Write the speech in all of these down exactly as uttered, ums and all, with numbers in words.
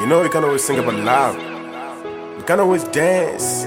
know we can always sing about love. We can always dance.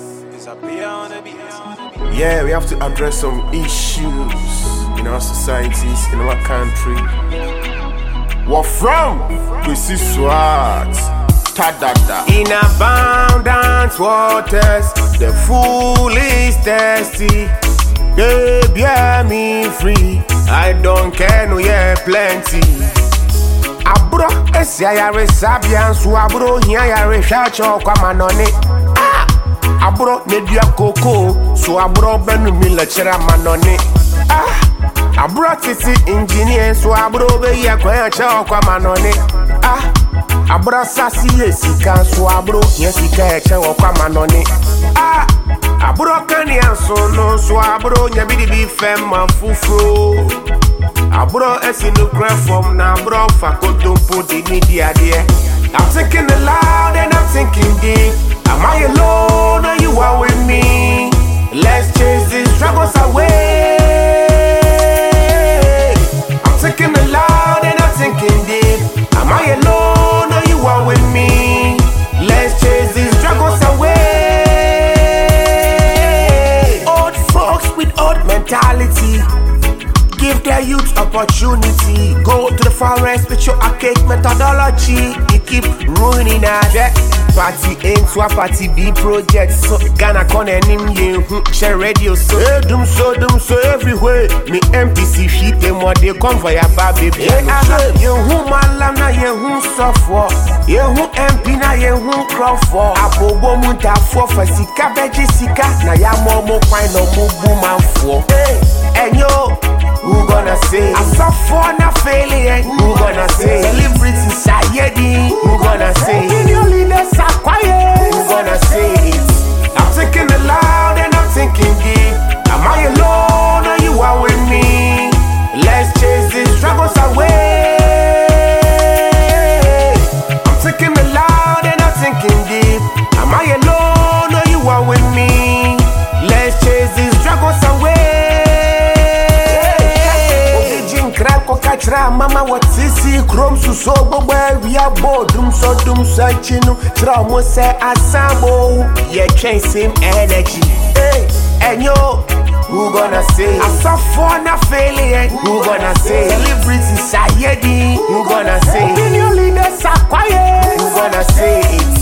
Yeah, we have to address some issues in our societies, in our country. What from? We see swat. Ta-da-da. In abundant waters, the fool is thirsty. They bear me free. I don't care, no, yeah, plenty. Abro, esi ayare sabian su abro hiya yare shacho kwa manone. Ah, abro nedia koko, so abro benu mi lecture manone. Ah, abro titi engineer, so abro be ya kwa cha kwa manone. Ah, abro sasi yesika, so abro yesika cha kwa manone. Ah, abro kani ansono, so abro nyabidi bi fema fufro. Abro esi no cry from na abro fakoto put the media there. I'm thinking aloud and I'm thinking deep. Am I alone or you are with me? Let's chase these struggles away. I'm thinking aloud and I'm thinking deep. Am I alone or you are with me? Let's chase these struggles away. Old folks with old mentality, give their youth opportunity. Go to the forest with your archaic methodology. You keep ruining our debt. Party A to a party B project. So Ghana con enim ye share radio so hey, dum so dum so everywhere. Me M P C shit them what they come for your baby. Hey, you who malam na ye who suffer. You who M P na ye who crop for. Abobo munta for for sika beji sika. Na ya momo kwai no mo boom for. Hey, and yo, who gonna say? I suffer na failure. Who gonna say? Celebrity sayedi. Who gonna say? Opinion leaders are quiet. Who gonna say it? I'm thinking aloud and I'm thinking deep. Am I alone or you are with me? Let's chase these struggles away. I'm thinking aloud and I'm thinking deep. Am I alone or you are with me? Let's chase these struggles away. Kachra mama what sisi krom su so bobo we are bodum so dum so chinu tra mo say asamo ye train same energy. Hey, and yo, who gonna say? I suffer na failure. Who gonna say? Celebrity sayedi. Who gonna say? Opinion leaders are quiet. Who gonna say it?